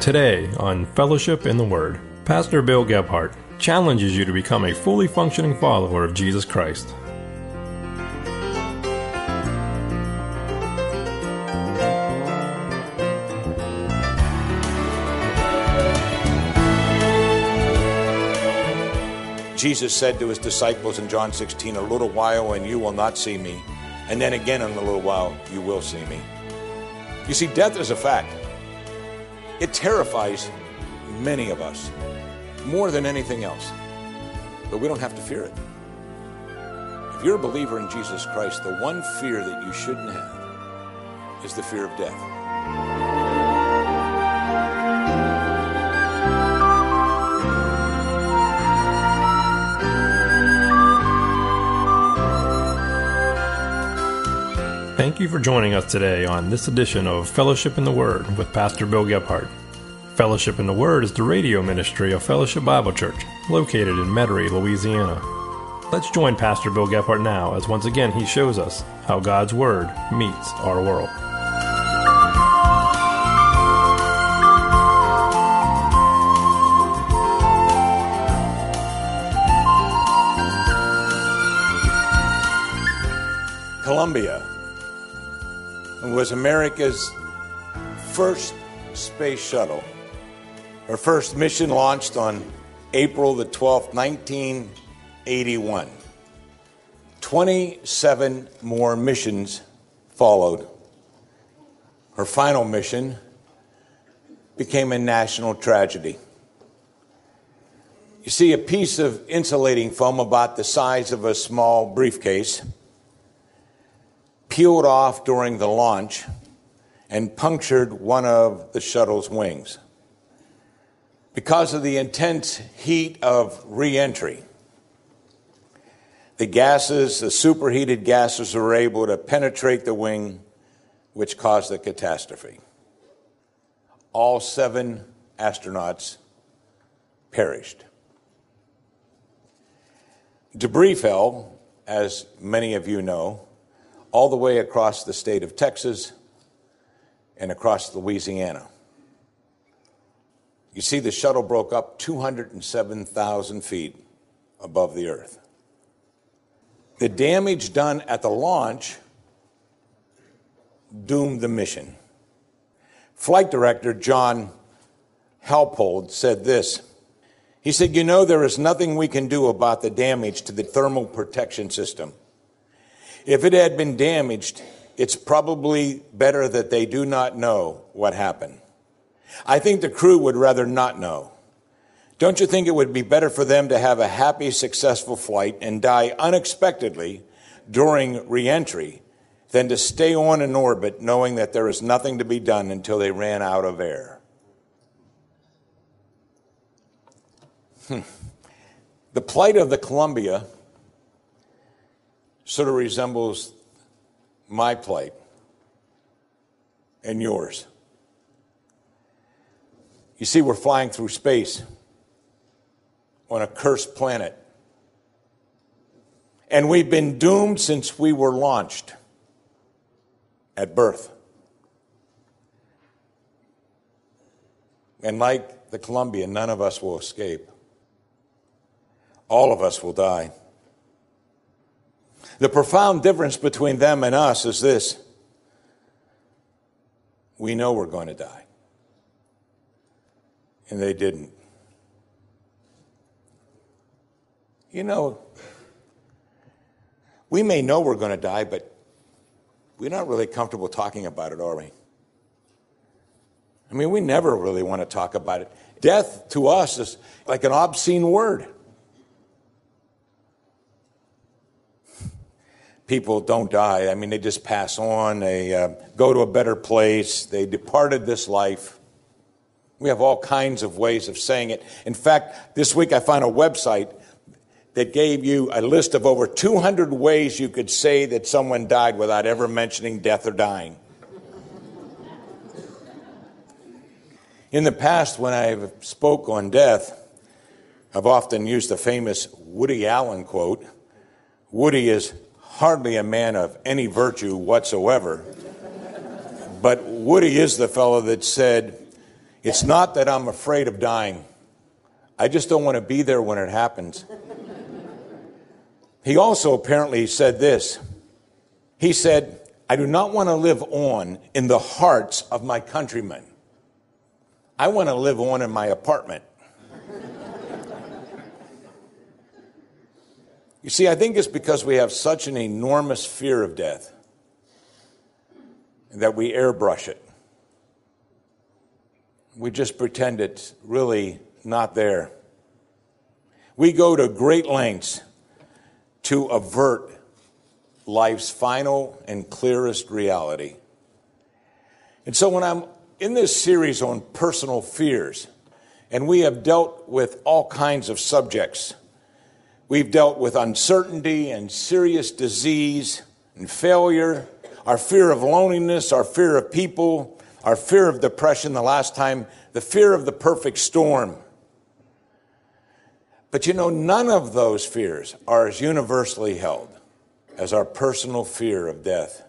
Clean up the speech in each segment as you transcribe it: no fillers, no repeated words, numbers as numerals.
Today on Fellowship in the Word, Pastor Bill Gebhardt challenges you to become a fully functioning follower of Jesus Christ. Jesus said to his disciples in John 16, "A little while and you will not see me, and then again in a little while you will see me." You see, death is a fact. It terrifies many of us more than anything else, but we don't have to fear it. If you're a believer in Jesus Christ, the one fear that you shouldn't have is the fear of death. Thank you for joining us today on this edition of Fellowship in the Word with Pastor Bill Gebhardt. Fellowship in the Word is the radio ministry of Fellowship Bible Church, located in Metairie, Louisiana. Let's join Pastor Bill Gebhardt now as once again he shows us how God's Word meets our world. Columbia was America's first space shuttle. Her first mission launched on April the 12th, 1981. 27 more missions followed. Her final mission became a national tragedy. You see, a piece of insulating foam about the size of a small briefcase peeled off during the launch and punctured one of the shuttle's wings. Because of the intense heat of re-entry, the superheated gases were able to penetrate the wing, which caused the catastrophe. All 7 astronauts perished. Debris fell, as many of you know, all the way across the state of Texas and across Louisiana. You see, the shuttle broke up 207,000 feet above the earth. The damage done at the launch doomed the mission. Flight director John Halpold said this. He said, "You know, there is nothing we can do about the damage to the thermal protection system. If it had been damaged, it's probably better that they do not know what happened. I think the crew would rather not know. Don't you think it would be better for them to have a happy, successful flight and die unexpectedly during re-entry than to stay on in orbit knowing that there is nothing to be done until they ran out of air?" The plight of the Columbia sort of resembles my plight and yours. You see, we're flying through space on a cursed planet. And we've been doomed since we were launched at birth. And like the Columbia, none of us will escape. All of us will die. The profound difference between them and us is this. We know we're going to die. And they didn't. You know, we may know we're going to die, but we're not really comfortable talking about it, are we? I mean, we never really want to talk about it. Death to us is like an obscene word. People don't die. I mean, they just pass on. They go to a better place. They departed this life. We have all kinds of ways of saying it. In fact, this week I found a website that gave you a list of over 200 ways you could say that someone died without ever mentioning death or dying. In the past, when I've spoke on death, I've often used the famous Woody Allen quote. Woody is hardly a man of any virtue whatsoever. But Woody is the fellow that said, It's not that I'm afraid of dying. I just don't want to be there when it happens. He also apparently said this. He said, I do not want to live on in the hearts of my countrymen. I want to live on in my apartment. You see, I think it's because we have such an enormous fear of death that we airbrush it. We just pretend it's really not there. We go to great lengths to avert life's final and clearest reality. And so when I'm in this series on personal fears, and we have dealt with all kinds of subjects, we've dealt with uncertainty and serious disease and failure, our fear of loneliness, our fear of people, our fear of depression the last time, the fear of the perfect storm. But you know, none of those fears are as universally held as our personal fear of death,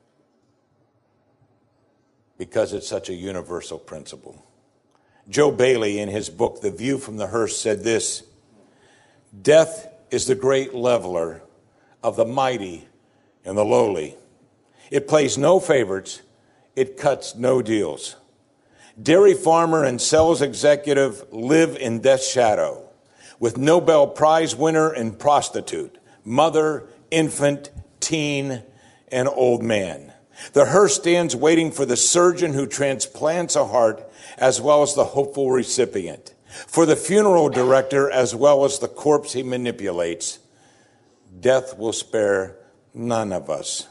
because it's such a universal principle. Joe Bailey, in his book, The View from the Hearse, said this: death is the great leveler of the mighty and the lowly. It plays no favorites. It cuts no deals. Dairy farmer and sales executive live in death's shadow, with Nobel Prize winner and prostitute, mother, infant, teen, and old man. The hearse stands waiting for the surgeon who transplants a heart, as well as the hopeful recipient, for the funeral director, as well as the corpse he manipulates. Death will spare none of us.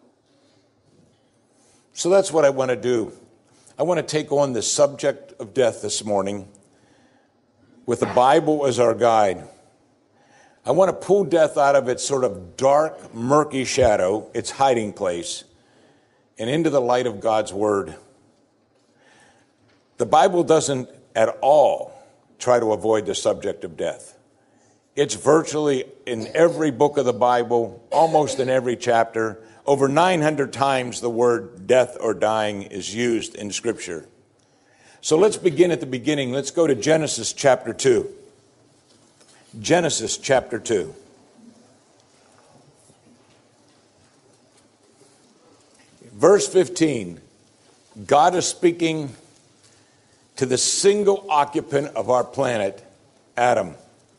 So that's what I want to do. I want to take on the subject of death this morning with the Bible as our guide. I want to pull death out of its sort of dark, murky shadow, its hiding place, and into the light of God's Word. The Bible doesn't at all try to avoid the subject of death. It's virtually in every book of the Bible, almost in every chapter. Over 900 times the word death or dying is used in Scripture. So let's begin at the beginning. Let's go to Genesis chapter 2. Genesis chapter 2. Verse 15. God is speaking to the single occupant of our planet, Adam.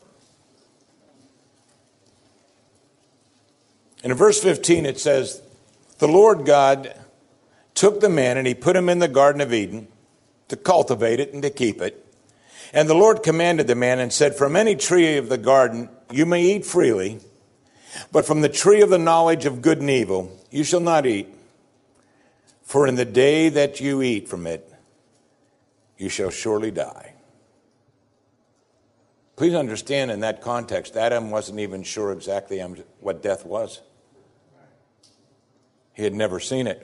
And in verse 15 it says, the Lord God took the man and he put him in the Garden of Eden to cultivate it and to keep it. And the Lord commanded the man and said, from any tree of the garden you may eat freely, but from the tree of the knowledge of good and evil you shall not eat. For in the day that you eat from it, you shall surely die. Please understand, in that context, Adam wasn't even sure exactly what death was. He had never seen it.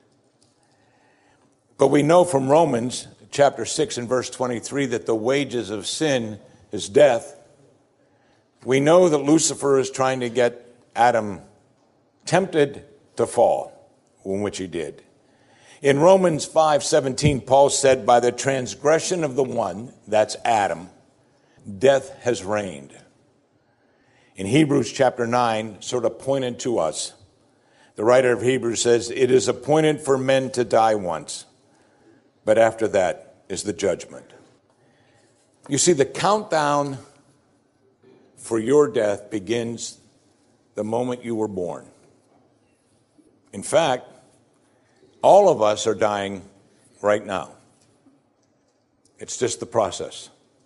But we know from Romans chapter 6 and verse 23 that the wages of sin is death. We know that Lucifer is trying to get Adam tempted to fall, in which he did. In Romans 5:17, Paul said, by the transgression of the one, that's Adam, death has reigned. In Hebrews chapter 9, sort of pointed to us, the writer of Hebrews says, it is appointed for men to die once, but after that is the judgment. You see, the countdown for your death begins the moment you were born. In fact, all of us are dying right now. It's just the process.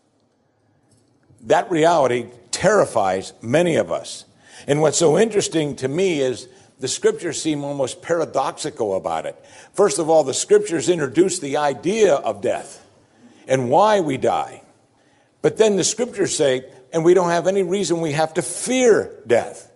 That reality terrifies many of us. And what's so interesting to me is the Scriptures seem almost paradoxical about it. First of all, the Scriptures introduce the idea of death and why we die. But then the Scriptures say, and we don't have any reason we have to fear death.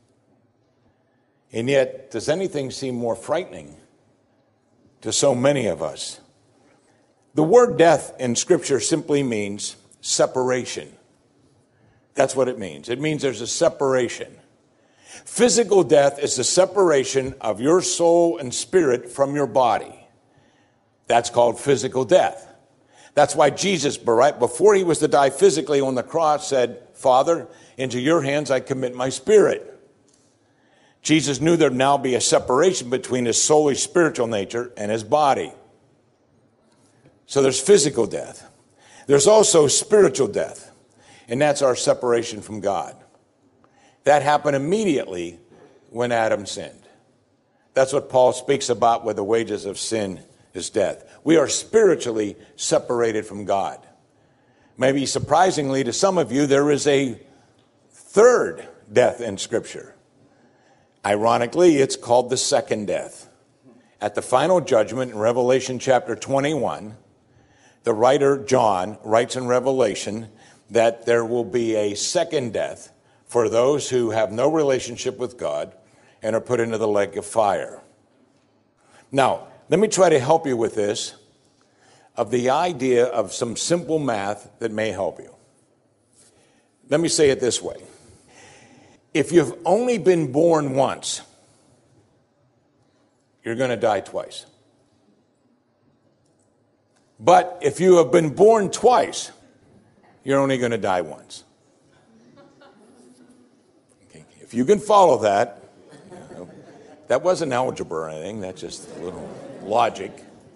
And yet, does anything seem more frightening to so many of us? The word death in Scripture simply means separation. That's what it means. It means there's a separation. Physical death is the separation of your soul and spirit from your body. That's called physical death. That's why Jesus, right before he was to die physically on the cross, said, Father, into your hands I commit my spirit. Jesus knew there'd now be a separation between his solely spiritual nature and his body. So there's physical death. There's also spiritual death, and that's our separation from God. That happened immediately when Adam sinned. That's what Paul speaks about with the wages of sin is death. We are spiritually separated from God. Maybe surprisingly to some of you, there is a third death in Scripture. Ironically, it's called the second death. At the final judgment in Revelation chapter 21, the writer John writes in Revelation that there will be a second death for those who have no relationship with God and are put into the lake of fire. Now, let me try to help you with this, of the idea of some simple math that may help you. Let me say it this way. If you've only been born once, you're going to die twice. But if you have been born twice, you're only going to die once. Okay. If you can follow that, that wasn't algebra or anything, that's just a little logic.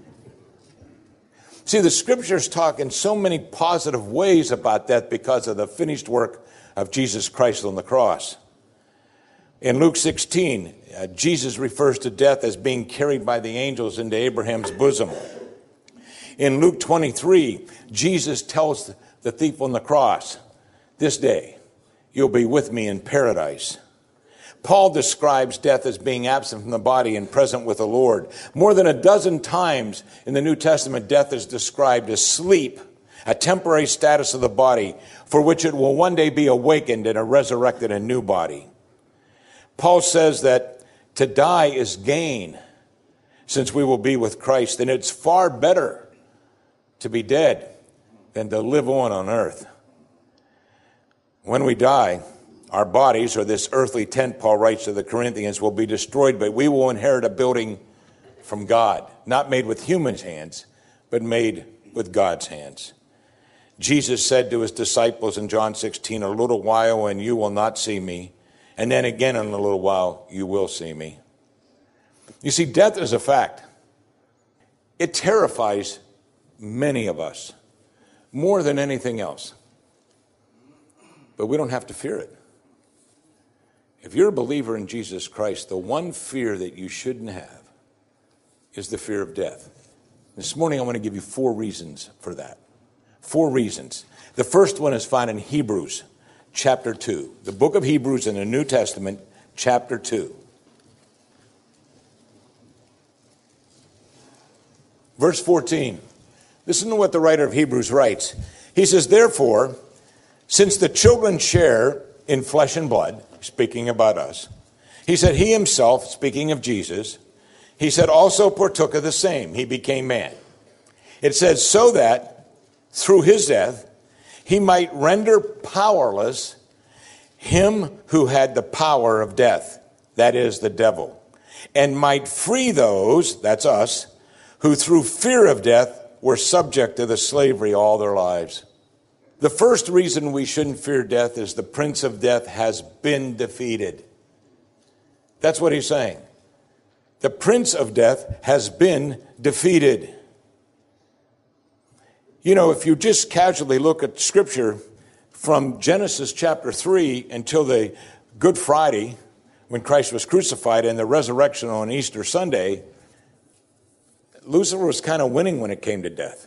See, the Scriptures talk in so many positive ways about that because of the finished work of Jesus Christ on the cross. In Luke 16, Jesus refers to death as being carried by the angels into Abraham's bosom. In Luke 23, Jesus tells the thief on the cross, this day you'll be with me in paradise. Paul describes death as being absent from the body and present with the Lord. More than a dozen times in the New Testament, death is described as sleep, a temporary status of the body for which it will one day be awakened in a resurrected and new body. Paul says that to die is gain, since we will be with Christ, and it's far better to be dead than to live on earth. When we die, our bodies, or this earthly tent, Paul writes to the Corinthians, will be destroyed, but we will inherit a building from God, not made with human hands, but made with God's hands. Jesus said to his disciples in John 16, a little while and you will not see me, and then again in a little while you will see me. You see, death is a fact. It terrifies many of us more than anything else. But we don't have to fear it. If you're a believer in Jesus Christ, the one fear that you shouldn't have is the fear of death. This morning I want to give you 4 reasons for that. 4 reasons. The first one is found in Hebrews chapter 2. The book of Hebrews in the New Testament, chapter 2. Verse 14. Listen to what the writer of Hebrews writes. He says, therefore, since the children share in flesh and blood, speaking about us, he said, he himself, speaking of Jesus, he said, also partook of the same. He became man. It says, so that through his death, he might render powerless him who had the power of death, that is, the devil, and might free those, that's us, who through fear of death were subject to the slavery all their lives. The first reason we shouldn't fear death is the prince of death has been defeated. That's what he's saying. The prince of death has been defeated. You know, if you just casually look at Scripture from Genesis chapter 3 until the Good Friday, when Christ was crucified, and the resurrection on Easter Sunday, Lucifer was kind of winning when it came to death.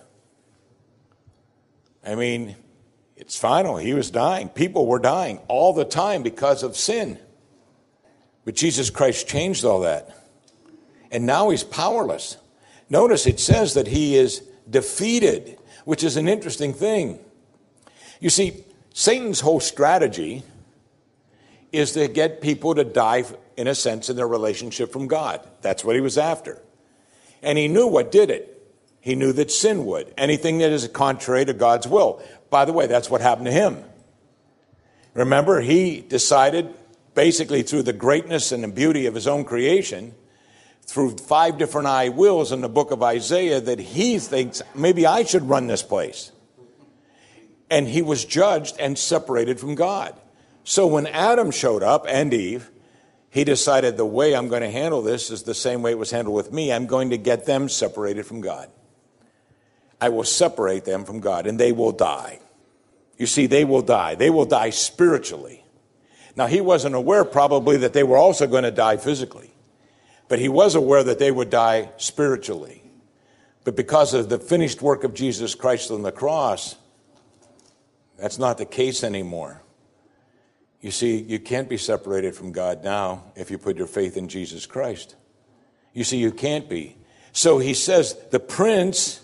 I mean, it's final. He was dying. People were dying all the time because of sin. But Jesus Christ changed all that. And now he's powerless. Notice it says that he is defeated, which is an interesting thing. You see, Satan's whole strategy is to get people to die, in a sense, in their relationship from God. That's what he was after. And he knew what did it. He knew that sin would. Anything that is contrary to God's will. By the way, that's what happened to him. Remember, he decided, basically through the greatness and the beauty of his own creation, through 5 different I wills in the book of Isaiah that he thinks maybe I should run this place. And he was judged and separated from God. So when Adam showed up, and Eve, he decided the way I'm going to handle this is the same way it was handled with me. I'm going to get them separated from God. I will separate them from God, and they will die. You see, they will die. They will die spiritually. Now, he wasn't aware probably that they were also going to die physically. But he was aware that they would die spiritually. But because of the finished work of Jesus Christ on the cross, that's not the case anymore. You see, you can't be separated from God now if you put your faith in Jesus Christ. You see, you can't be. So he says the prince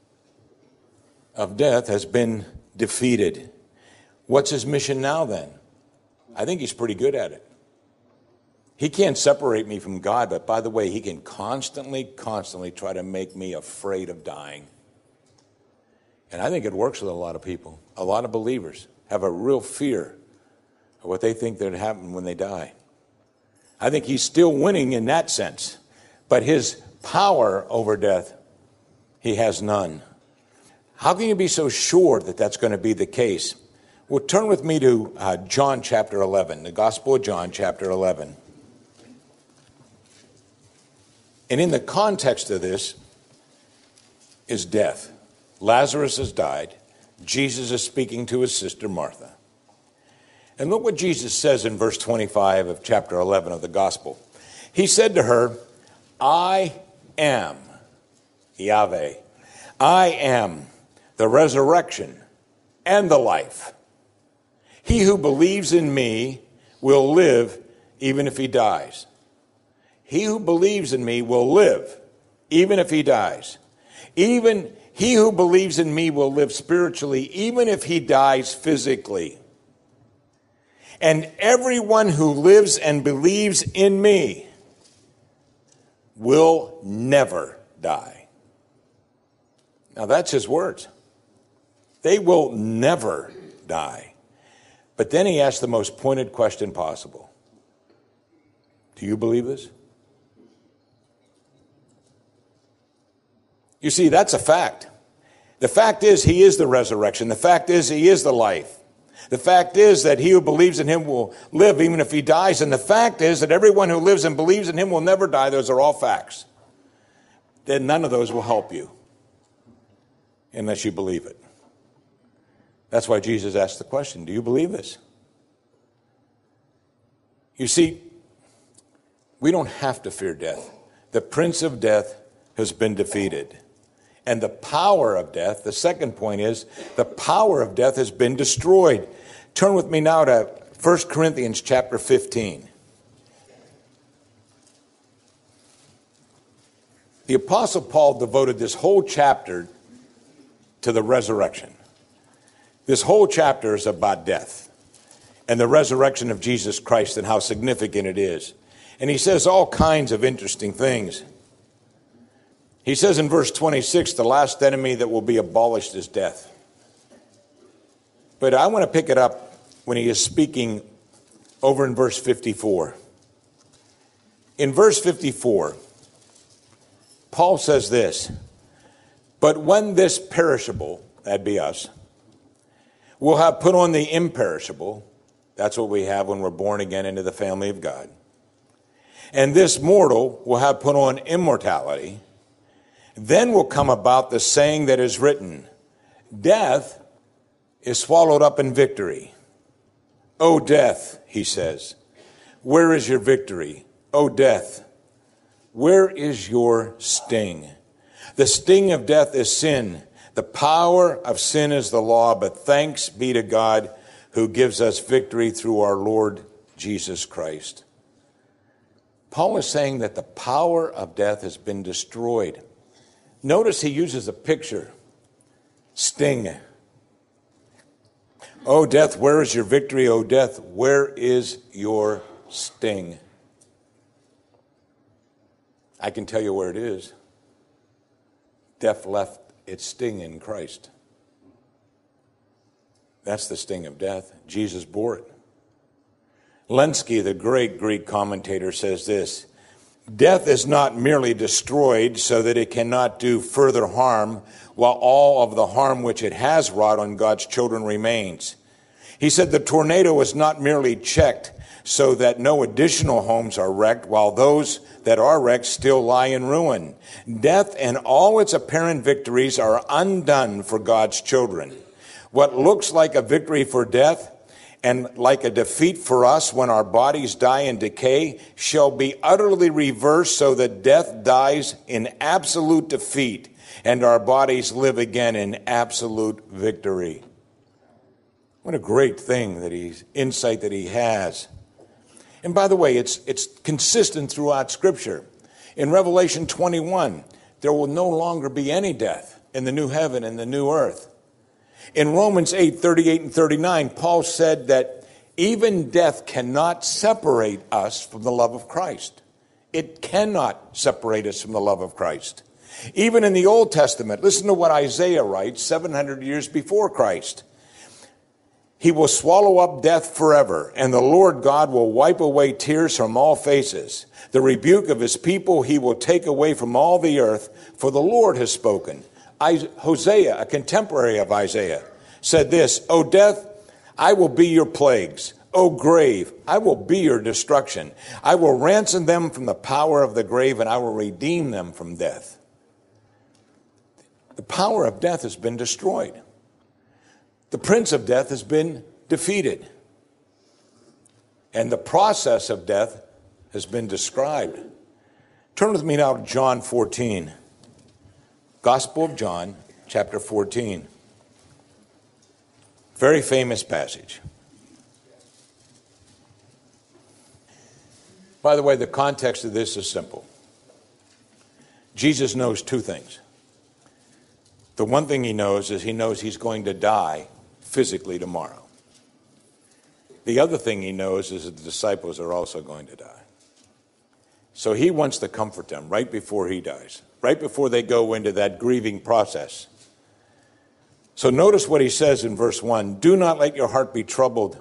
of death has been defeated. What's his mission now then? I think he's pretty good at it. He can't separate me from God, but by the way, he can constantly try to make me afraid of dying. And I think it works with a lot of people. A lot of believers have a real fear of what they think that will happen when they die. I think he's still winning in that sense, but his power over death, he has none. How can you be so sure that that's going to be the case? Well, turn with me to John chapter 11, the Gospel of John chapter 11. And in the context of this is death. Lazarus has died. Jesus is speaking to his sister Martha. And look what Jesus says in verse 25 of chapter 11 of the Gospel. He said to her, I am Yahweh. I am the resurrection and the life. He who believes in me will live even if he dies. He who believes in me will live, even if he dies. Even he who believes in me will live spiritually, even if he dies physically. And everyone who lives and believes in me will never die. Now that's his words. They will never die. But then he asked the most pointed question possible. Do you believe this? You see, that's a fact. The fact is he is the resurrection. The fact is he is the life. The fact is that he who believes in him will live even if he dies. And the fact is that everyone who lives and believes in him will never die. Those are all facts. Then none of those will help you unless you believe it. That's why Jesus asked the question, do you believe this? You see, we don't have to fear death. The prince of death has been defeated. And the power of death, the second point is, the power of death has been destroyed. Turn with me now to 1 Corinthians chapter 15. The Apostle Paul devoted this whole chapter to the resurrection. This whole chapter is about death and the resurrection of Jesus Christ and how significant it is. And he says all kinds of interesting things. He says in verse 26, the last enemy that will be abolished is death. But I want to pick it up when he is speaking over in verse 54. In verse 54, Paul says this, but when this perishable, that'd be us, will have put on the imperishable, that's what we have when we're born again into the family of God, and this mortal will have put on immortality, then will come about the saying that is written, death is swallowed up in victory. O death, he says, where is your victory? O death, where is your sting? The sting of death is sin. The power of sin is the law, but thanks be to God who gives us victory through our Lord Jesus Christ. Paul is saying that the power of death has been destroyed. Notice he uses a picture. Sting. O death, where is your victory? O death, where is your sting? I can tell you where it is. Death left its sting in Christ. That's the sting of death. Jesus bore it. Lenski, the great Greek commentator, says this, Death is not merely destroyed so that it cannot do further harm, while all of the harm which it has wrought on God's children remains. He said the tornado is not merely checked so that no additional homes are wrecked, while those that are wrecked still lie in ruin. Death and all its apparent victories are undone for God's children. What looks like a victory for death and like a defeat for us when our bodies die and decay shall be utterly reversed, so that death dies in absolute defeat and our bodies live again in absolute victory. What a great thing insight that he has. And by the way, it's consistent throughout Scripture. In Revelation 21, there will no longer be any death in the new heaven and the new earth. In Romans 8:38 and 39, Paul said that even death cannot separate us from the love of Christ. It cannot separate us from the love of Christ. Even in the Old Testament, listen to what Isaiah writes 700 years before Christ. He will swallow up death forever, and the Lord God will wipe away tears from all faces. The rebuke of his people he will take away from all the earth, for the Lord has spoken. Hosea, a contemporary of Isaiah, said this, O death, I will be your plagues. O grave, I will be your destruction. I will ransom them from the power of the grave, and I will redeem them from death. The power of death has been destroyed. The prince of death has been defeated. And the process of death has been described. Turn with me now to John 14. Gospel of John, chapter 14. Very famous passage. By the way, the context of this is simple. Jesus knows two things. The one thing he knows is he knows he's going to die physically tomorrow. The other thing he knows is that the disciples are also going to die. So he wants to comfort them right before he dies, right before they go into that grieving process. So notice what he says in verse 1. Do not let your heart be troubled.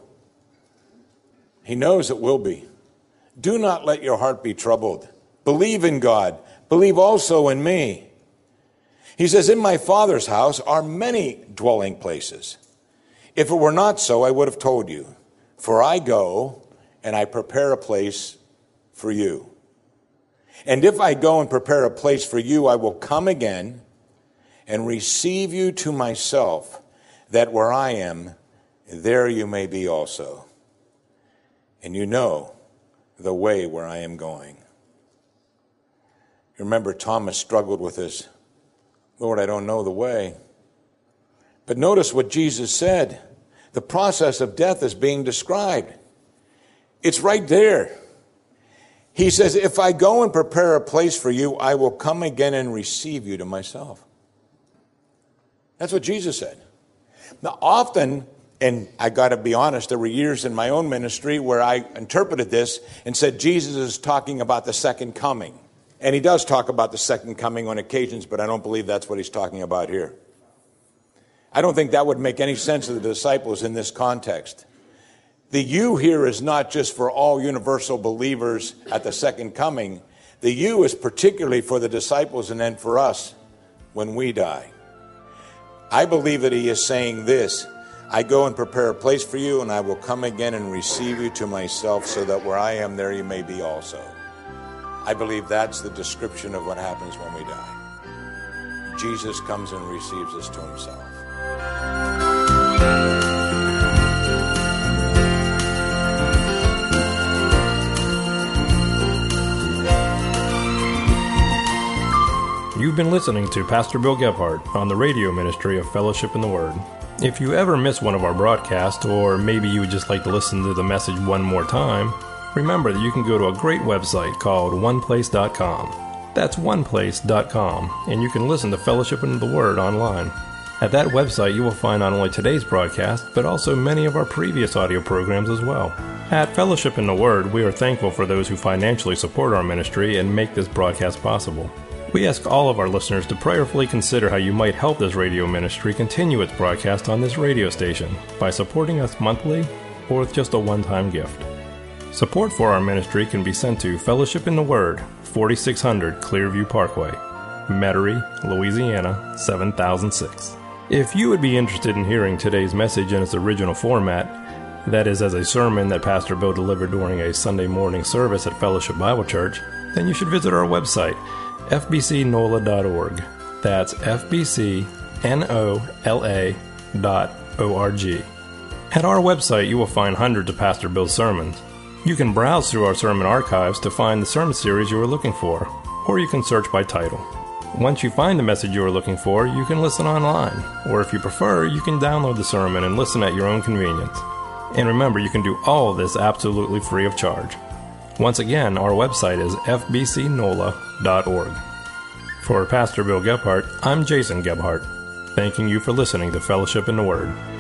He knows it will be. Do not let your heart be troubled. Believe in God. Believe also in me. He says, in my Father's house are many dwelling places. If it were not so, I would have told you. For I go and I prepare a place for you. And if I go and prepare a place for you, I will come again and receive you to myself, that where I am, there you may be also. And you know the way where I am going. You remember Thomas struggled with this. Lord, I don't know the way. But notice what Jesus said. The process of death is being described. It's right there. He says, if I go and prepare a place for you, I will come again and receive you to myself. That's what Jesus said. Now, often, and I got to be honest, there were years in my own ministry where I interpreted this and said Jesus is talking about the second coming. And he does talk about the second coming on occasions, but I don't believe that's what he's talking about here. I don't think that would make any sense to the disciples in this context. The you here is not just for all universal believers at the second coming. The you is particularly for the disciples and then for us when we die. I believe that he is saying this, I go and prepare a place for you, and I will come again and receive you to myself, so that where I am, there you may be also. I believe that's the description of what happens when we die. Jesus comes and receives us to himself. You've been listening to Pastor Bill Gebhardt on the radio ministry of Fellowship in the Word. If you ever miss one of our broadcasts, or maybe you would just like to listen to the message one more time, remember that you can go to a great website called oneplace.com. That's oneplace.com, and you can listen to Fellowship in the Word online. At that website, you will find not only today's broadcast, but also many of our previous audio programs as well. At Fellowship in the Word, we are thankful for those who financially support our ministry and make this broadcast possible. We ask all of our listeners to prayerfully consider how you might help this radio ministry continue its broadcast on this radio station by supporting us monthly or with just a one-time gift. Support for our ministry can be sent to Fellowship in the Word, 4600 Clearview Parkway, Metairie, Louisiana 7006. If you would be interested in hearing today's message in its original format, that is as a sermon that Pastor Bill delivered during a Sunday morning service at Fellowship Bible Church, then you should visit our website, fbcnola.org. That's fbcnola.org. At our website, you will find hundreds of Pastor Bill's sermons. You can browse through our sermon archives to find the sermon series you are looking for, or you can search by title. Once you find the message you are looking for, you can listen online, or if you prefer, you can download the sermon and listen at your own convenience. And remember, you can do all of this absolutely free of charge. Once again, our website is fbcnola.org. For Pastor Bill Gebhardt, I'm Jason Gebhardt, thanking you for listening to Fellowship in the Word.